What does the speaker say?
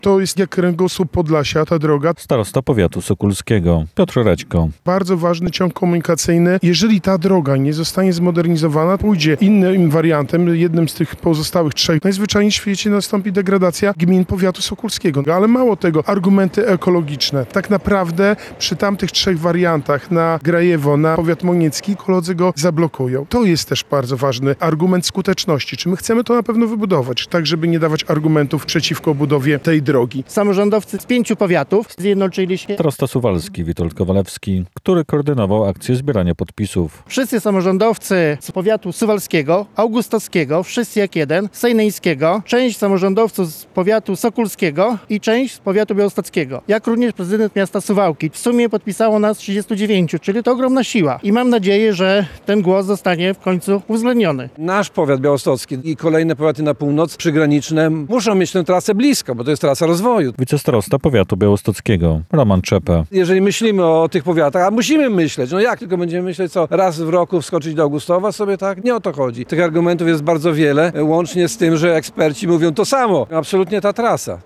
To jest jak kręgosłup Podlasia, ta droga. Starosta powiatu sokulskiego Piotr Rećko. Bardzo ważny ciąg komunikacyjny. Jeżeli ta droga nie zostanie zmodernizowana, pójdzie innym wariantem, jednym z tych pozostałych trzech. Najzwyczajniej w świecie nastąpi degradacja gmin powiatu sokulskiego. Ale mało tego, argumenty ekologiczne. Tak naprawdę przy tamtych trzech wariantach na Grajewo, na powiat moniecki, koledzy go zablokują. To jest też bardzo ważny argument skuteczności. Czy my chcemy to na pewno wybudować, tak żeby nie dawać argumentów przeciwko budowie tej drogi. Samorządowcy z 5 powiatów zjednoczyli się. Starosta suwalski Witold Kowalewski, który koordynował akcję zbierania podpisów. Wszyscy samorządowcy z powiatu suwalskiego, augustowskiego, wszyscy jak jeden, sejneńskiego, część samorządowców z powiatu sokulskiego i część z powiatu białostockiego, jak również prezydent miasta Suwałki. W sumie podpisało nas 39, czyli to ogromna siła. I mam nadzieję, że ten głos zostanie w końcu uwzględniony. Nasz powiat białostocki i kolejne powiaty na północ przygraniczne muszą mieć tę trasę blisko, bo to jest trasa rozwoju. Wicestarosta powiatu białostockiego Roman Czepa. Jeżeli myślimy o tych powiatach, a musimy myśleć, no jak tylko będziemy myśleć, co raz w roku wskoczyć do Augustowa sobie, tak? Nie o to chodzi. Tych argumentów jest bardzo wiele, łącznie z tym, że eksperci mówią to samo. Absolutnie ta trasa.